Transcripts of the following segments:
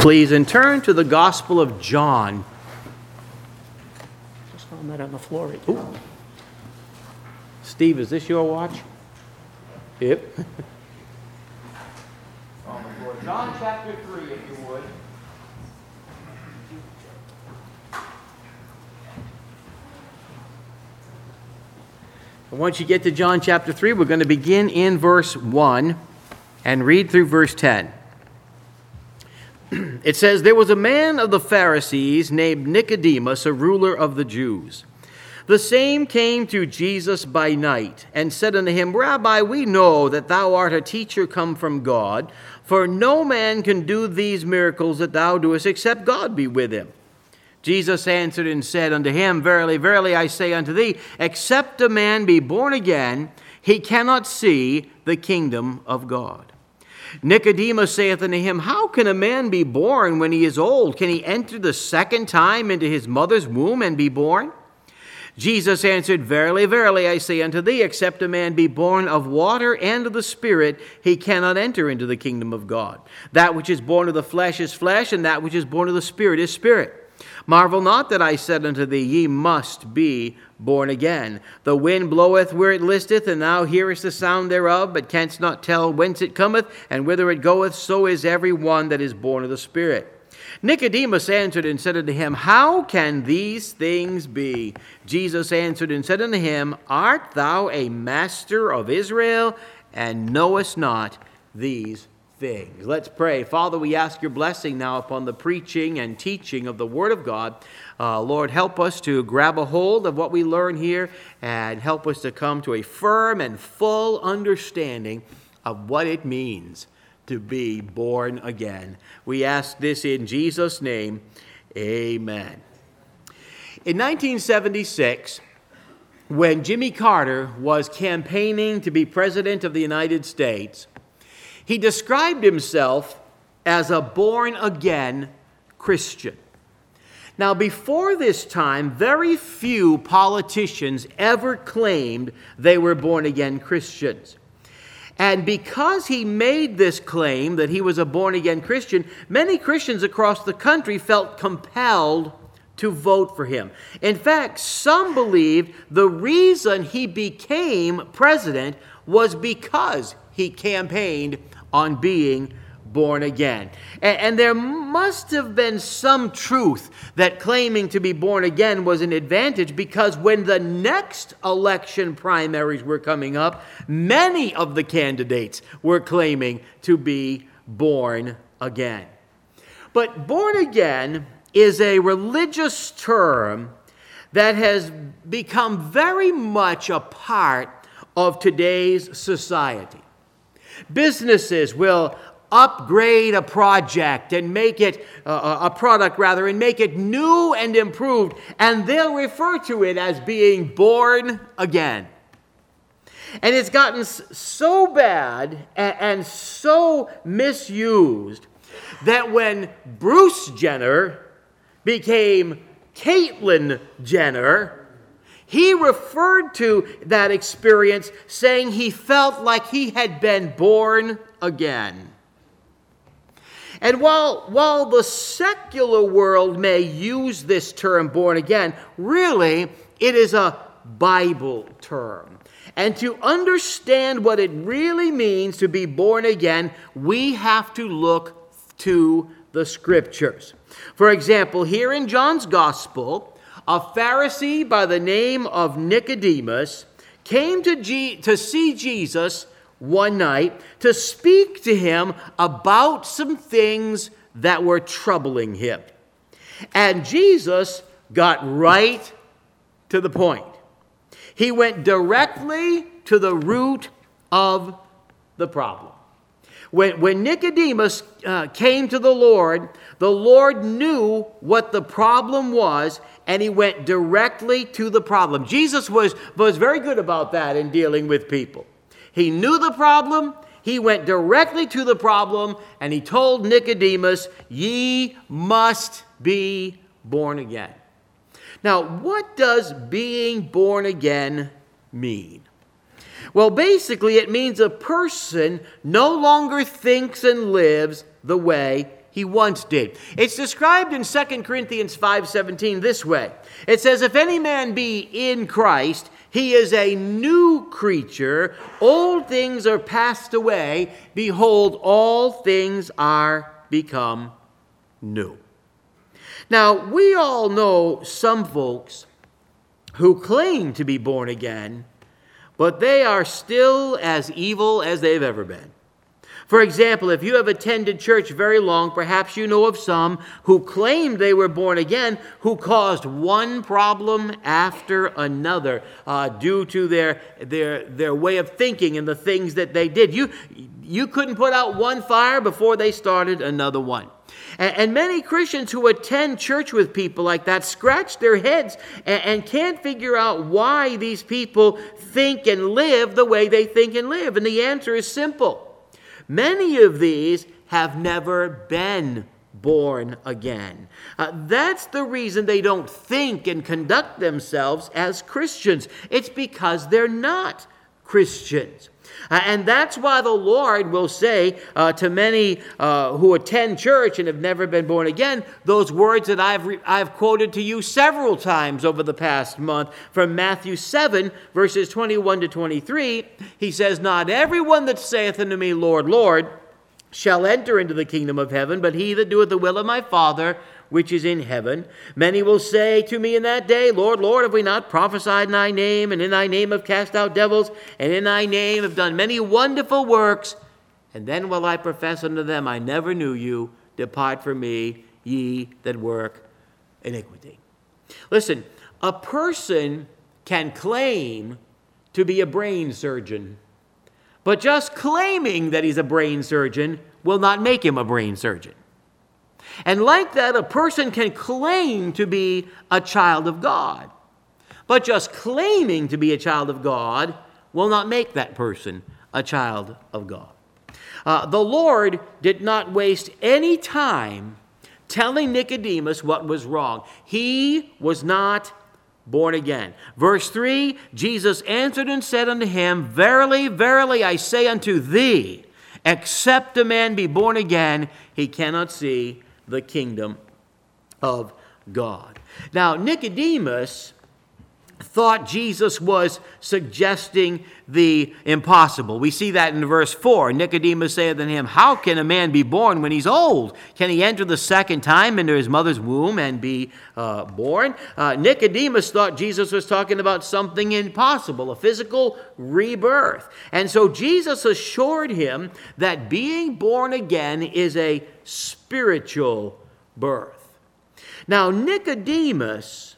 please, and turn to the Gospel of John. Just found that on the floor. Ooh. Steve, is this your watch? Yep. On the floor. John chapter 3, if you would. And once you get to John chapter 3, we're going to begin in verse 1 and read through verse 10. It says, "There was a man of the Pharisees named Nicodemus, a ruler of the Jews. The same came to Jesus by night and said unto him, Rabbi, we know that thou art a teacher come from God, for no man can do these miracles that thou doest except God be with him. Jesus answered and said unto him, Verily, verily, I say unto thee, except a man be born again, he cannot see the kingdom of God. Nicodemus saith unto him, How can a man be born when he is old? Can he enter the second time into his mother's womb and be born? Jesus answered, Verily, verily, I say unto thee, except a man be born of water and of the Spirit, he cannot enter into the kingdom of God. That which is born of the flesh is flesh, and that which is born of the Spirit is spirit. Marvel not that I said unto thee, Ye must be born again. The wind bloweth where it listeth, and thou hearest the sound thereof, but canst not tell whence it cometh, and whither it goeth. So is every one that is born of the Spirit. Nicodemus answered and said unto him, How can these things be? Jesus answered and said unto him, Art thou a master of Israel, and knowest not these things? Let's pray. Father, we ask your blessing now upon the preaching and teaching of the Word of God. Lord, help us to grab a hold of what we learn here and help us to come to a firm and full understanding of what it means to be born again. We ask this in Jesus' name. Amen. In 1976, when Jimmy Carter was campaigning to be president of the United States, he described himself as a born-again Christian. Now, before this time, very few politicians ever claimed they were born-again Christians. And because he made this claim that he was a born-again Christian, many Christians across the country felt compelled to vote for him. In fact, some believed the reason he became president was because he campaigned on being born again. And there must have been some truth that claiming to be born again was an advantage, because when the next election primaries were coming up, many of the candidates were claiming to be born again. But born again is a religious term that has become very much a part of today's society. Businesses will upgrade a project and make it a product rather, and make it new and improved, and they'll refer to it as being born again. And it's gotten so bad and so misused that when Bruce Jenner became Caitlyn Jenner, he referred to that experience saying he felt like he had been born again. And while the secular world may use this term born again, really it is a Bible term. And to understand what it really means to be born again, we have to look to the Scriptures. For example, here in John's Gospel, a Pharisee by the name of Nicodemus came to see Jesus one night to speak to him about some things that were troubling him. And Jesus got right to the point. He went directly to the root of the problem. When Nicodemus came to the Lord knew what the problem was, and he went directly to the problem. Jesus was very good about that in dealing with people. He knew the problem, he went directly to the problem, and he told Nicodemus, Ye must be born again. Now, what does being born again mean? Well, basically, it means a person no longer thinks and lives the way he once did. It's described in 2 Corinthians 5:17 this way. It says, if any man be in Christ, he is a new creature. Old things are passed away. Behold, all things are become new. Now, we all know some folks who claim to be born again, but they are still as evil as they've ever been. For example, if you have attended church very long, perhaps you know of some who claimed they were born again, who caused one problem after another due to their way of thinking and the things that they did. You couldn't put out one fire before they started another one. And many Christians who attend church with people like that scratch their heads and can't figure out why these people think and live the way they think and live. And the answer is simple. Many of these have never been born again. That's the reason they don't think and conduct themselves as Christians. It's because they're not Christians. And that's why the Lord will say to many who attend church and have never been born again, those words that I've quoted to you several times over the past month from Matthew 7, verses 21 to 23. He says, not everyone that saith unto me, Lord, Lord, shall enter into the kingdom of heaven, but he that doeth the will of my Father which is in heaven. Many will say to me in that day, Lord, Lord, have we not prophesied in thy name, and in thy name have cast out devils, and in thy name have done many wonderful works? And then will I profess unto them, I never knew you. Depart from me, ye that work iniquity. Listen, a person can claim to be a brain surgeon, but just claiming that he's a brain surgeon will not make him a brain surgeon. And like that, a person can claim to be a child of God. But just claiming to be a child of God will not make that person a child of God. The Lord did not waste any time telling Nicodemus what was wrong. He was not born again. Verse 3, Jesus answered and said unto him, Verily, verily, I say unto thee, except a man be born again, he cannot see the kingdom of God. Now, Nicodemus thought Jesus was suggesting the impossible. We see that in verse 4. Nicodemus saith unto him, How can a man be born when he's old? Can he enter the second time into his mother's womb and be born? Nicodemus thought Jesus was talking about something impossible, a physical rebirth. And so Jesus assured him that being born again is a spiritual birth. Now, Nicodemus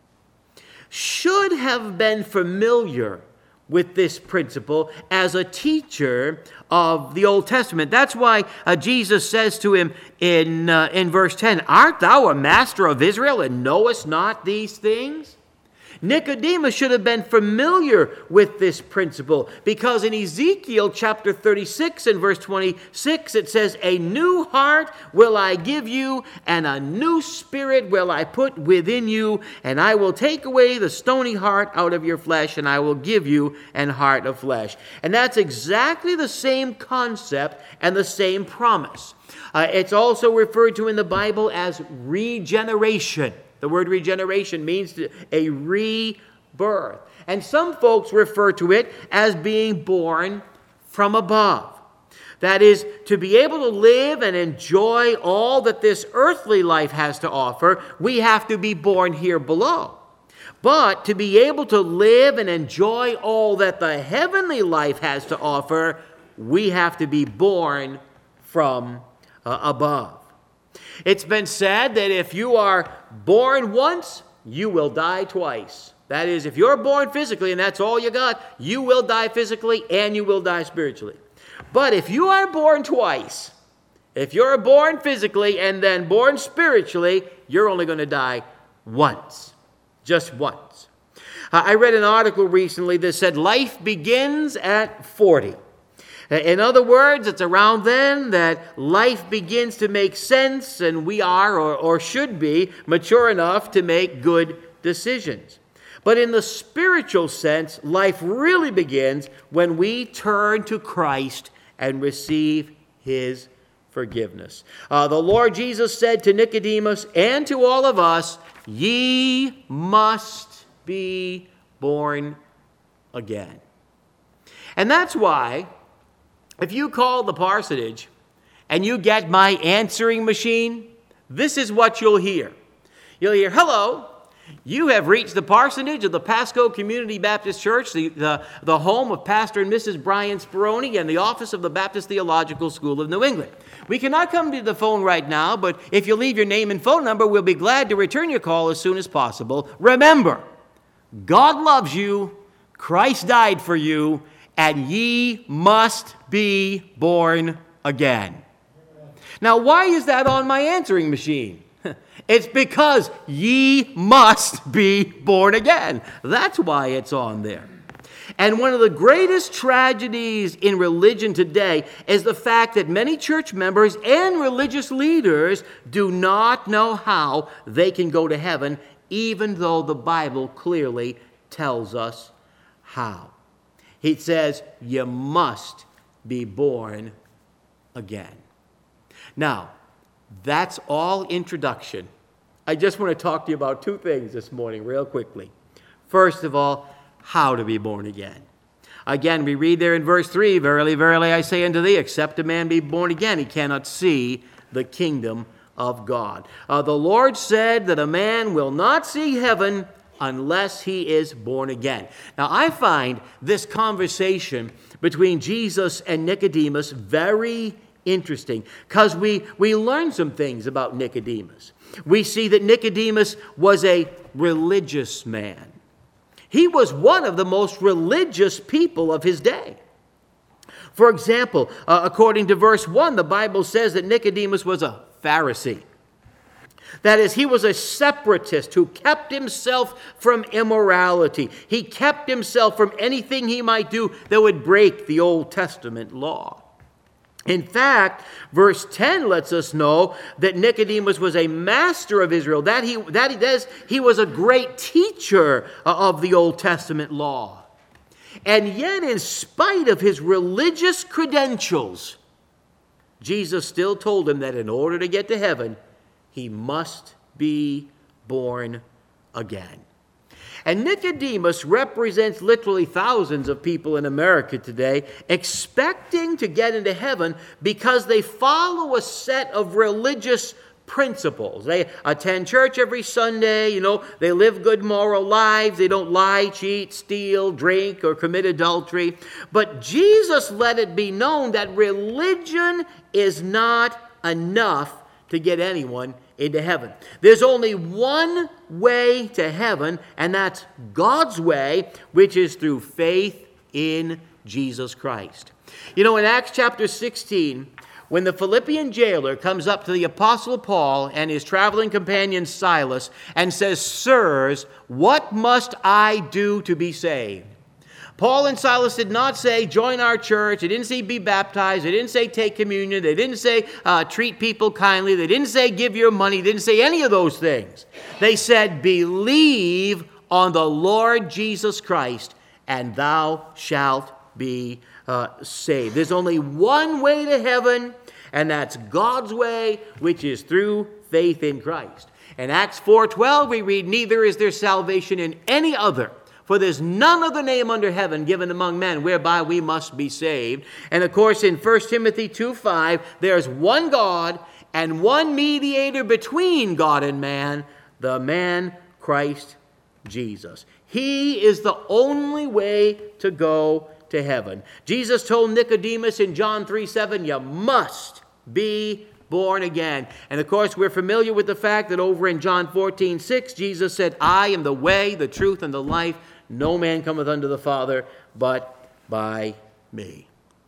should have been familiar with this principle as a teacher of the Old Testament. That's why Jesus says to him in verse 10, Art thou a master of Israel and knowest not these things? Nicodemus should have been familiar with this principle because in Ezekiel chapter 36 and verse 26 it says, A new heart will I give you, and a new spirit will I put within you, and I will take away the stony heart out of your flesh, and I will give you an heart of flesh. And that's exactly the same concept and the same promise. It's also referred to in the Bible as regeneration. The word regeneration means a rebirth. And some folks refer to it as being born from above. That is, to be able to live and enjoy all that this earthly life has to offer, we have to be born here below. But to be able to live and enjoy all that the heavenly life has to offer, we have to be born from above. It's been said that if you are born once, you will die twice. That is, if you're born physically and that's all you got, you will die physically and you will die spiritually. But if you are born twice, if you're born physically and then born spiritually, you're only going to die once. Just once. I read an article recently that said life begins at 40. In other words, it's around then that life begins to make sense and we are, or should be, mature enough to make good decisions. But in the spiritual sense, life really begins when we turn to Christ and receive His forgiveness. The Lord Jesus said to Nicodemus and to all of us, ye must be born again. And that's why, if you call the parsonage and you get my answering machine, this is what you'll hear. You'll hear, hello, you have reached the parsonage of the Pasco Community Baptist Church, the home of Pastor and Mrs. Brian Speroni and the office of the Baptist Theological School of New England. We cannot come to the phone right now, but if you leave your name and phone number, we'll be glad to return your call as soon as possible. Remember, God loves you, Christ died for you, and ye must be born again. Now, why is that on my answering machine? It's because ye must be born again. That's why it's on there. And one of the greatest tragedies in religion today is the fact that many church members and religious leaders do not know how they can go to heaven, even though the Bible clearly tells us how. He says, you must be born again. Now, that's all introduction. I just want to talk to you about two things this morning real quickly. First of all, how to be born again. Again, we read there in verse 3, verily, verily, I say unto thee, except a man be born again, he cannot see the kingdom of God. The Lord said that a man will not see heaven unless he is born again. Now, I find this conversation between Jesus and Nicodemus very interesting because we learn some things about Nicodemus. We see that Nicodemus was a religious man. He was one of the most religious people of his day. For example, according to verse 1, the Bible says that Nicodemus was a Pharisee. That is, he was a separatist who kept himself from immorality. He kept himself from anything he might do that would break the Old Testament law. In fact, verse 10 lets us know that Nicodemus was a master of Israel, that he was a great teacher of the Old Testament law. And yet, in spite of his religious credentials, Jesus still told him that in order to get to heaven, he must be born again. And Nicodemus represents literally thousands of people in America today expecting to get into heaven because they follow a set of religious principles. They attend church every Sunday, they live good moral lives, they don't lie, cheat, steal, drink, or commit adultery. But Jesus let it be known that religion is not enough to get anyone into heaven. There's only one way to heaven, and that's God's way, which is through faith in Jesus Christ. In Acts chapter 16, when the Philippian jailer comes up to the Apostle Paul and his traveling companion Silas and says, "Sirs, what must I do to be saved?" Paul and Silas did not say, join our church. They didn't say, be baptized. They didn't say, take communion. They didn't say, treat people kindly. They didn't say, give your money. They didn't say any of those things. They said, believe on the Lord Jesus Christ, and thou shalt be saved. There's only one way to heaven, and that's God's way, which is through faith in Christ. In Acts 4:12, we read, neither is there salvation in any other, for there's none other name under heaven given among men whereby we must be saved. And of course, in 1 Timothy 2:5, there's one God and one mediator between God and man, the man Christ Jesus. He is the only way to go to heaven. Jesus told Nicodemus in John 3:7, you must be born again. And of course, we're familiar with the fact that over in John 14:6, Jesus said, I am the way, the truth, and the life. No man cometh unto the Father but by me.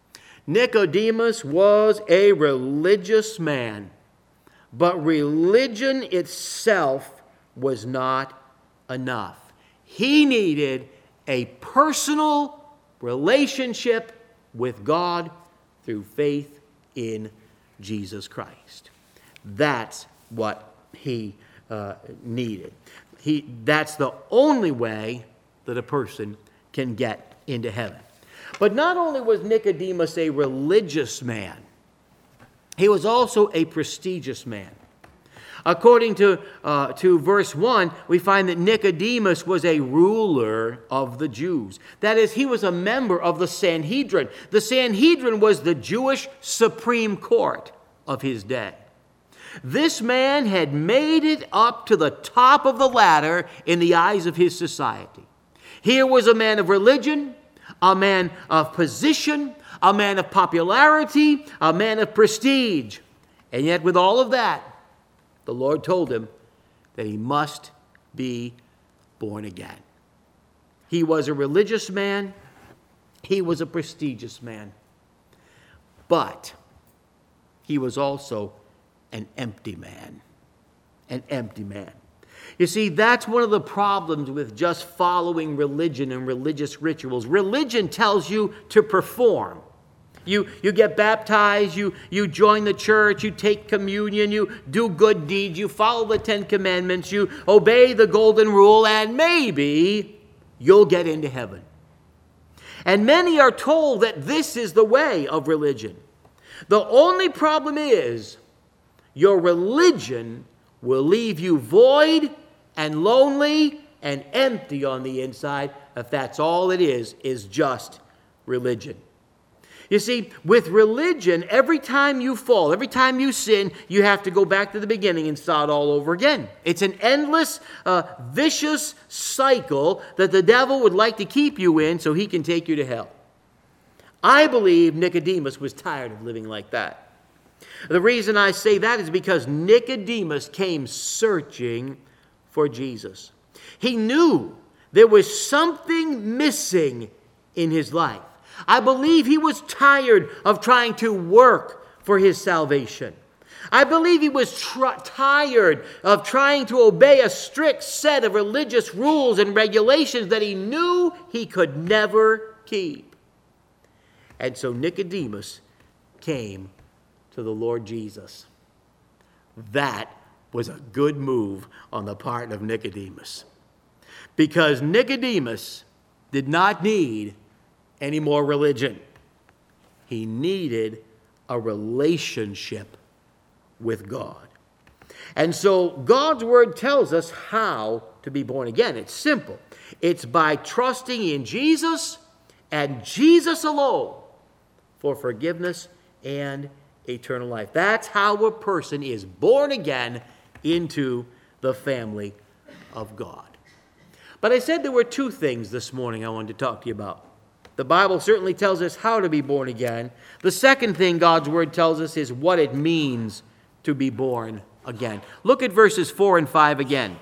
Nicodemus was a religious man, but religion itself was not enough. He needed a personal relationship with God through faith in Jesus Christ. That's what he needed. That's the only way that a person can get into heaven. But not only was Nicodemus a religious man, he was also a prestigious man. According to verse 1, we find that Nicodemus was a ruler of the Jews. That is, he was a member of the Sanhedrin. The Sanhedrin was the Jewish Supreme Court of his day. This man had made it up to the top of the ladder in the eyes of his society. Here was a man of religion, a man of position, a man of popularity, a man of prestige. And yet with all of that, the Lord told him that he must be born again. He was a religious man. He was a prestigious man. But he was also an empty man. An empty man. You see, that's one of the problems with just following religion and religious rituals. Religion tells you to perform. You get baptized, you join the church, you take communion, you do good deeds, you follow the 10 Commandments, you obey the golden rule, and maybe you'll get into heaven. And many are told that this is the way of religion. The only problem is your religion will leave you void and lonely and empty on the inside if that's all it is just religion. You see, with religion, every time you fall, every time you sin, you have to go back to the beginning and start all over again. It's an endless, vicious cycle that the devil would like to keep you in so he can take you to hell. I believe Nicodemus was tired of living like that. The reason I say that is because Nicodemus came searching for Jesus. He knew there was something missing in his life. I believe he was tired of trying to work for his salvation. I believe he was tired of trying to obey a strict set of religious rules and regulations that he knew he could never keep. And so Nicodemus came to the Lord Jesus. That was a good move on the part of Nicodemus. Because Nicodemus did not need any more religion. He needed a relationship with God. And so God's word tells us how to be born again. It's simple. It's by trusting in Jesus and Jesus alone for forgiveness and eternal life. That's how a person is born again into the family of God. But I said there were two things this morning I wanted to talk to you about. The Bible certainly tells us how to be born again. The second thing God's word tells us is what it means to be born again. Look at verses 4 and 5 again.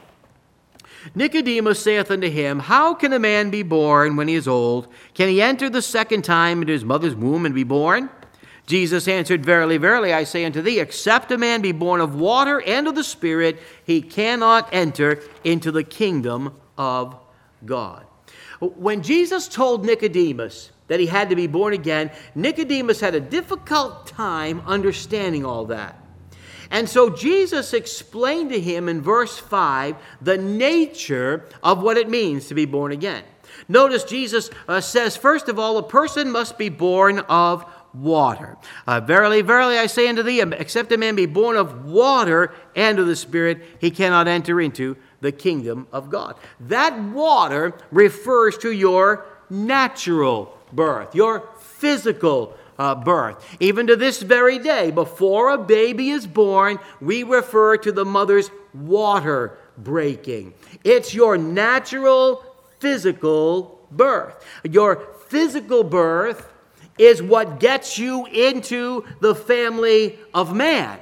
Nicodemus saith unto him, How can a man be born when he is old? Can he enter the second time into his mother's womb and be born? Jesus answered, Verily, verily, I say unto thee, except a man be born of water and of the Spirit, he cannot enter into the kingdom of God. When Jesus told Nicodemus that he had to be born again, Nicodemus had a difficult time understanding all that. And so Jesus explained to him in verse 5 the nature of what it means to be born again. Notice Jesus says, first of all, a person must be born of water. Verily, verily, I say unto thee, except a man be born of water and of the Spirit, he cannot enter into the kingdom of God. That water refers to your natural birth, your physical birth. Even to this very day, before a baby is born, we refer to the mother's water breaking. It's your natural physical birth. Your physical birth is what gets you into the family of man.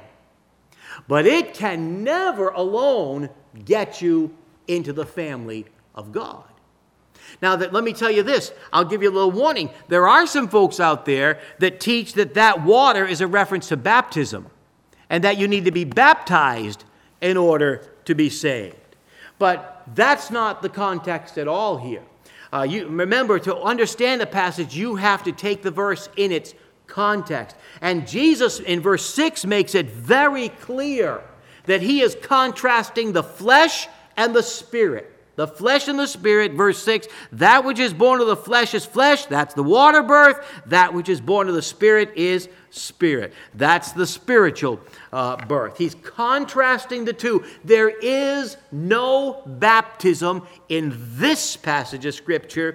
But it can never alone get you into the family of God. Now, let me tell you this. I'll give you a little warning. There are some folks out there that teach that water is a reference to baptism and that you need to be baptized in order to be saved. But that's not the context at all here. You remember, to understand the passage, you have to take the verse in its context. And Jesus, in verse 6, makes it very clear that he is contrasting the flesh and the spirit. The flesh and the spirit, verse 6, that which is born of the flesh is flesh, that's the water birth. That which is born of the spirit is spirit. That's the spiritual birth. He's contrasting the two. There is no baptism in this passage of Scripture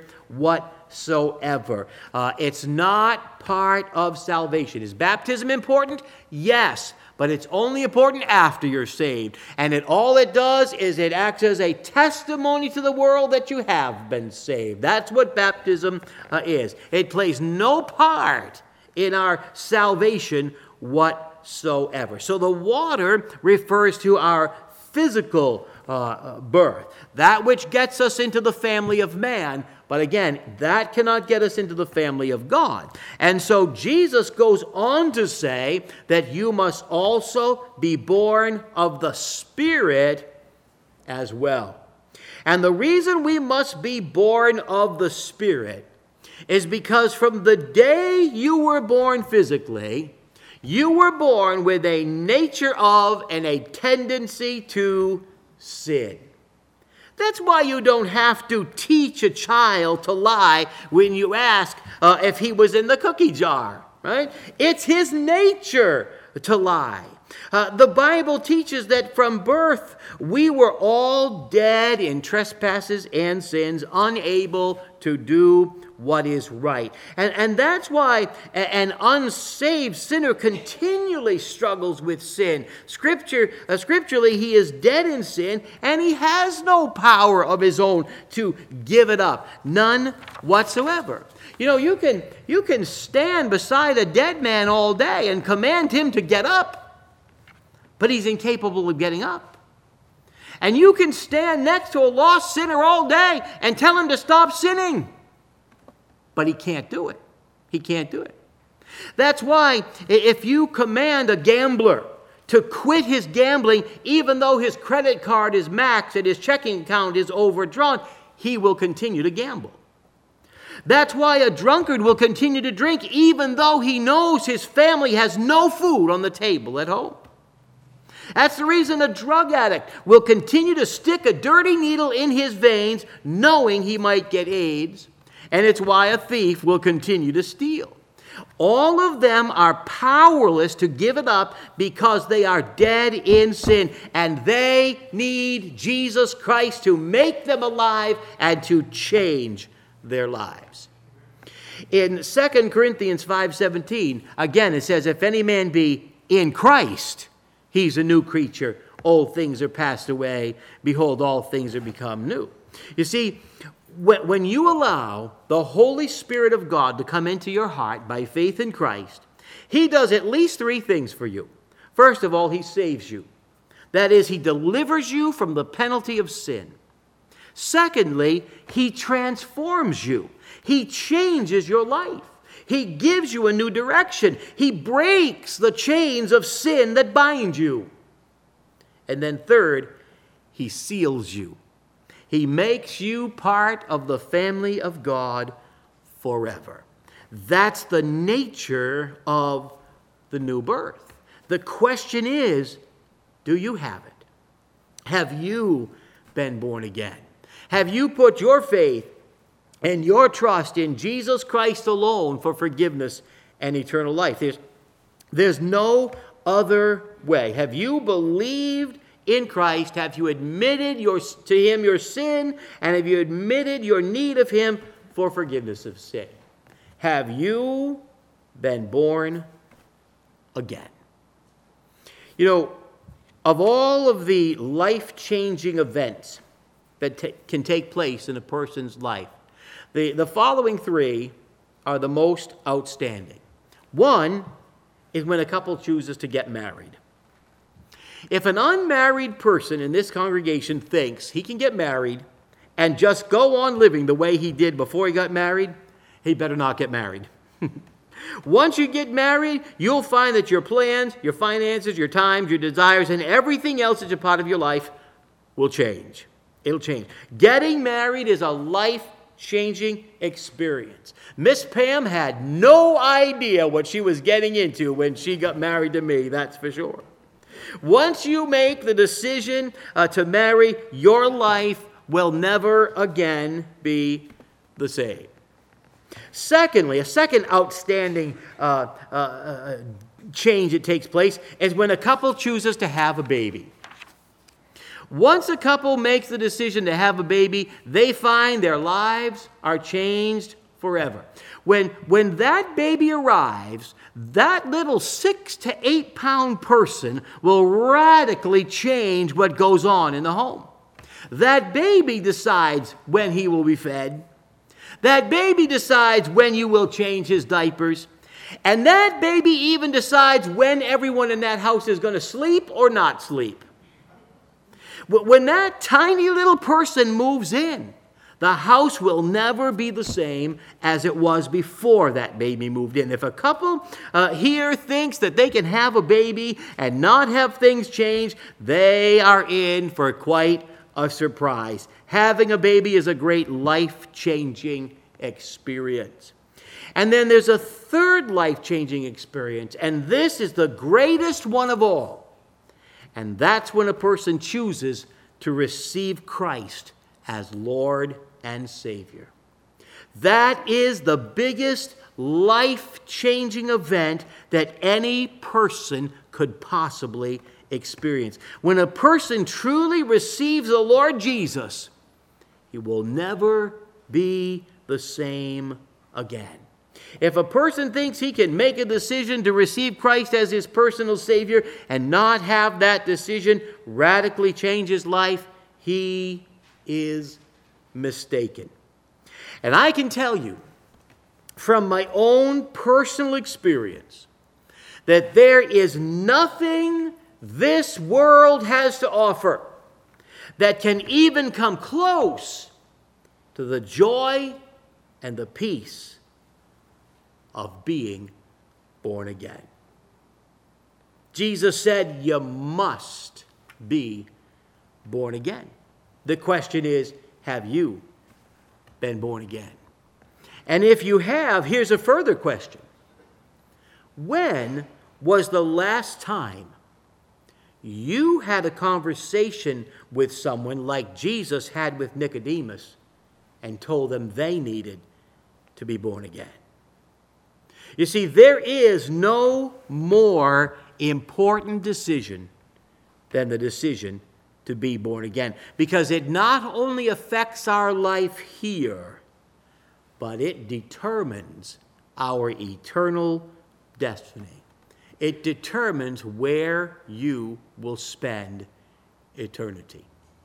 whatsoever. It's not part of salvation. Is baptism important? Yes. But it's only important after you're saved. And all it does is it acts as a testimony to the world that you have been saved. That's what baptism is. It plays no part in our salvation whatsoever. So the water refers to our physical birth, that which gets us into the family of man. But again, that cannot get us into the family of God. And so Jesus goes on to say that you must also be born of the Spirit as well. And the reason we must be born of the Spirit is because from the day you were born physically, you were born with a nature of and a tendency to sin. That's why you don't have to teach a child to lie when you ask if he was in the cookie jar, right? It's his nature to lie. The Bible teaches that from birth we were all dead in trespasses and sins, unable to do what is right. And that's why an unsaved sinner continually struggles with sin. Scripturally, he is dead in sin, and he has no power of his own to give it up. None whatsoever. You know, you can stand beside a dead man all day and command him to get up, but he's incapable of getting up. And you can stand next to a lost sinner all day and tell him to stop sinning, but he can't do it. He can't do it. That's why if you command a gambler to quit his gambling, even though his credit card is maxed and his checking account is overdrawn, he will continue to gamble. That's why a drunkard will continue to drink, even though he knows his family has no food on the table at home. That's the reason a drug addict will continue to stick a dirty needle in his veins, knowing he might get AIDS. And it's why a thief will continue to steal. All of them are powerless to give it up because they are dead in sin. And they need Jesus Christ to make them alive and to change their lives. In 2 Corinthians 5:17, again it says, if any man be in Christ, he's a new creature. Old things are passed away. Behold, all things are become new. You see, when you allow the Holy Spirit of God to come into your heart by faith in Christ, he does at least three things for you. First of all, he saves you. That is, he delivers you from the penalty of sin. Secondly, he transforms you. He changes your life. He gives you a new direction. He breaks the chains of sin that bind you. And then third, he seals you. He makes you part of the family of God forever. That's the nature of the new birth. The question is, do you have it? Have you been born again? Have you put your faith and your trust in Jesus Christ alone for forgiveness and eternal life? There's no other way. Have you believed in Christ? Have you admitted to him your sin? And have you admitted your need of him for forgiveness of sin? Have you been born again? You know, of all of the life-changing events that can take place in a person's life, the following three are the most outstanding. One is when a couple chooses to get married. If an unmarried person in this congregation thinks he can get married and just go on living the way he did before he got married, he better not get married. Once you get married, you'll find that your plans, your finances, your times, your desires, and everything else that's a part of your life will change. It'll change. Getting married is a life-changing experience. Miss Pam had no idea what she was getting into when she got married to me, that's for sure. Once you make the decision to marry, your life will never again be the same. Secondly, a second outstanding change that takes place is when a couple chooses to have a baby. Once a couple makes the decision to have a baby, they find their lives are changed forever. When that baby arrives, that little 6 to 8 pound person will radically change what goes on in the home. That baby decides when he will be fed. That baby decides when you will change his diapers. And that baby even decides when everyone in that house is going to sleep or not sleep. When that tiny little person moves in, the house will never be the same as it was before that baby moved in. If a couple here thinks that they can have a baby and not have things change, they are in for quite a surprise. Having a baby is a great life-changing experience. And then there's a third life-changing experience, and this is the greatest one of all. And that's when a person chooses to receive Christ as Lord and Savior. That is the biggest life-changing event that any person could possibly experience. When a person truly receives the Lord Jesus, he will never be the same again. If a person thinks he can make a decision to receive Christ as his personal Savior and not have that decision radically change his life, he is mistaken. And I can tell you from my own personal experience that there is nothing this world has to offer that can even come close to the joy and the peace of being born again. Jesus said, you must be born again. The question is, have you been born again? And if you have, here's a further question. When was the last time you had a conversation with someone like Jesus had with Nicodemus and told them they needed to be born again? You see, there is no more important decision than the decision to be born again, because it not only affects our life here, but it determines our eternal destiny. It determines where you will spend eternity.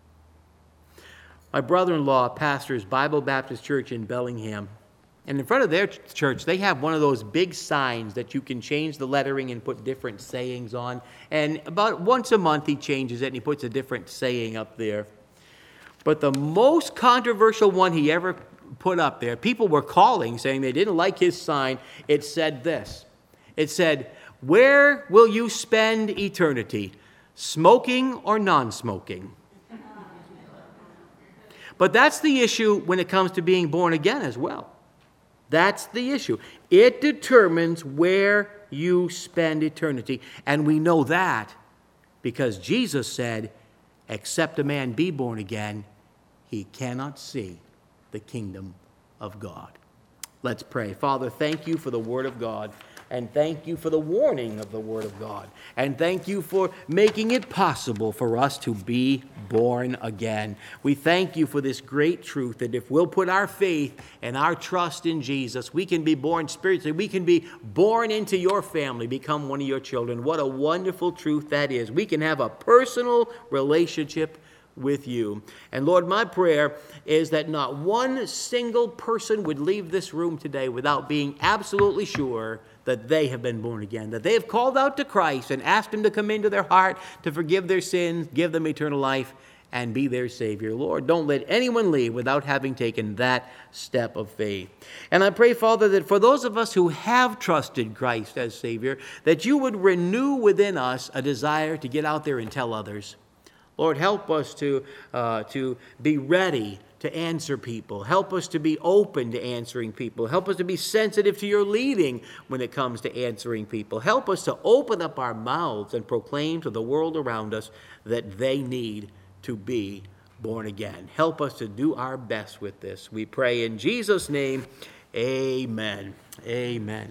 My brother-in-law pastors Bible Baptist Church in Bellingham, and in front of their church, they have one of those big signs that you can change the lettering and put different sayings on. And about once a month, he changes it and he puts a different saying up there. But the most controversial one he ever put up there, people were calling saying they didn't like his sign. It said this. It said, "Where will you spend eternity? Smoking or non-smoking?" But that's the issue when it comes to being born again as well. That's the issue. It determines where you spend eternity. And we know that because Jesus said, except a man be born again, he cannot see the kingdom of God. Let's pray. Father, thank you for the Word of God. And thank you for the warning of the Word of God. And thank you for making it possible for us to be born again. We thank you for this great truth that if we'll put our faith and our trust in Jesus, we can be born spiritually. We can be born into your family, become one of your children. What a wonderful truth that is. We can have a personal relationship with you. And Lord, my prayer is that not one single person would leave this room today without being absolutely sure that they have been born again, that they have called out to Christ and asked him to come into their heart, to forgive their sins, give them eternal life, and be their Savior. Lord, don't let anyone leave without having taken that step of faith. And I pray, Father, that for those of us who have trusted Christ as Savior, that you would renew within us a desire to get out there and tell others. Lord, help us to be ready to answer people. Help us to be open to answering people. Help us to be sensitive to your leading when it comes to answering people. Help us to open up our mouths and proclaim to the world around us that they need to be born again. Help us to do our best with this. We pray in Jesus' name, amen. Amen.